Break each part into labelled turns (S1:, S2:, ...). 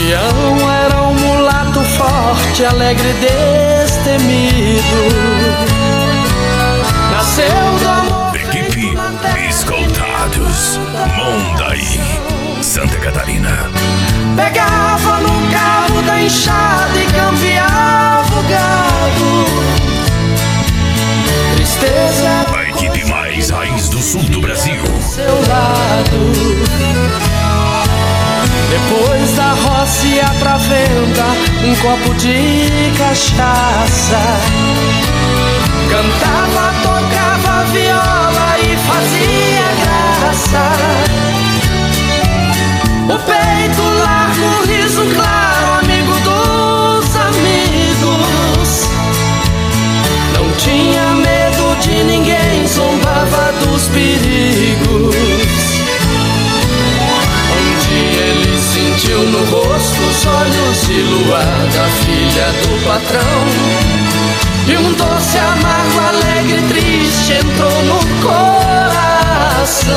S1: Tião era um mulato forte, alegre e destemido. Nasceu do amor.
S2: Equipe Escoltados, Mondaí, Santa Catarina.
S1: Pegava no cabo da enxada e cambiava o gado. Tristeza.
S2: A equipe mais raiz do sul do Brasil.
S1: Seu lado. Depois da roça ia pra venda um copo de cachaça. Cantava, tocava viola e fazia graça. O peito largo, o riso claro, amigo dos amigos. Não tinha medo de ninguém, zombava dos perigos. Um dia ele sentiu no rosto os olhos de luar da filha do patrão. E um doce, amargo, alegre, triste entrou no coração.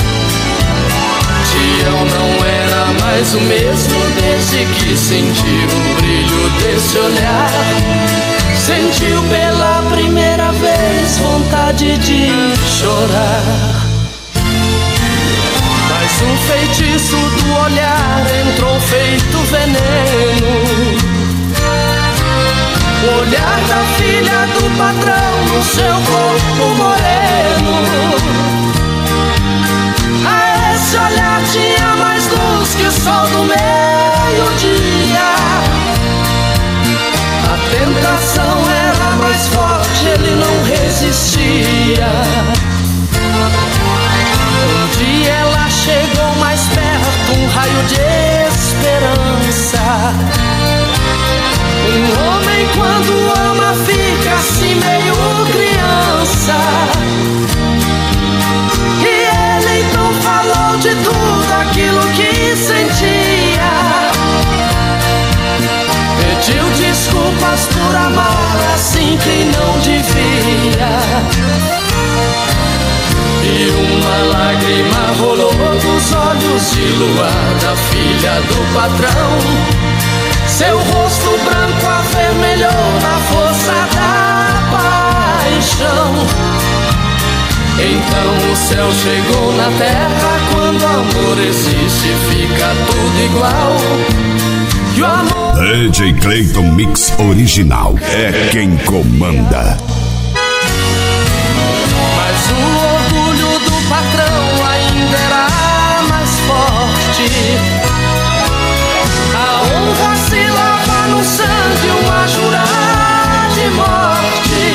S1: Tião não era mais o mesmo desde que sentiu o brilho desse olhar. Sentiu pela primeira vez vontade de chorar. Mas um feitiço do olhar entrou feito veneno. O olhar da filha do patrão no seu corpo moreno. A esse olhar tinha mais luz que o sol do meio-dia. A tentação era mais forte, ele não resistia. Um dia ela chegou mais perto, um raio de esperança. Um homem quando ama fica assim meio criança. E ele então falou de tudo aquilo que sentia. Pediu desculpas por amar assim quem não devia. E uma lágrima rolou dos olhos de luar da filha do patrão. Seu rosto branco avermelhou na força da paixão. Então o céu chegou na terra. Quando amor existe fica tudo igual. E o amor...
S2: DJ Clayton Mix Original é quem comanda.
S1: Mas o orgulho do patrão ainda era mais forte. A honra se lava no sangue, uma jurar de morte.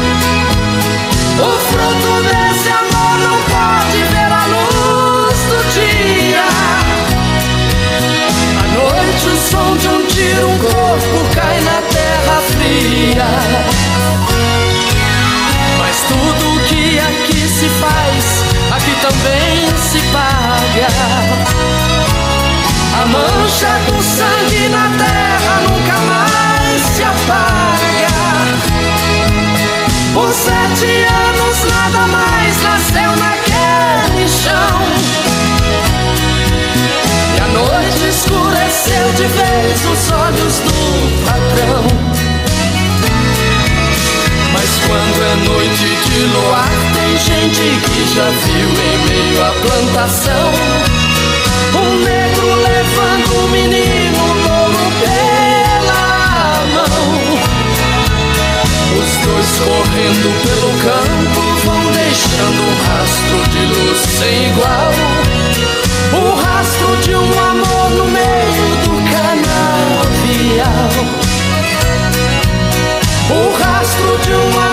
S1: O fruto desse amor não pode ver a luz do dia. À noite o som de um tiro, um corpo cai na terra fria. Mas tudo que aqui se faz, aqui também se paga. A mancha do sangue na terra nunca mais se apaga. Por 7 anos nada mais nasceu naquele chão. E a noite escureceu de vez os olhos do patrão. Mas quando é noite de luar, tem gente que já viu em meio à plantação um negro levando um menino louro pela mão. Os dois correndo pelo campo vão deixando um rastro de luz sem igual. O rastro de um amor no meio do canavial. O rastro de um amor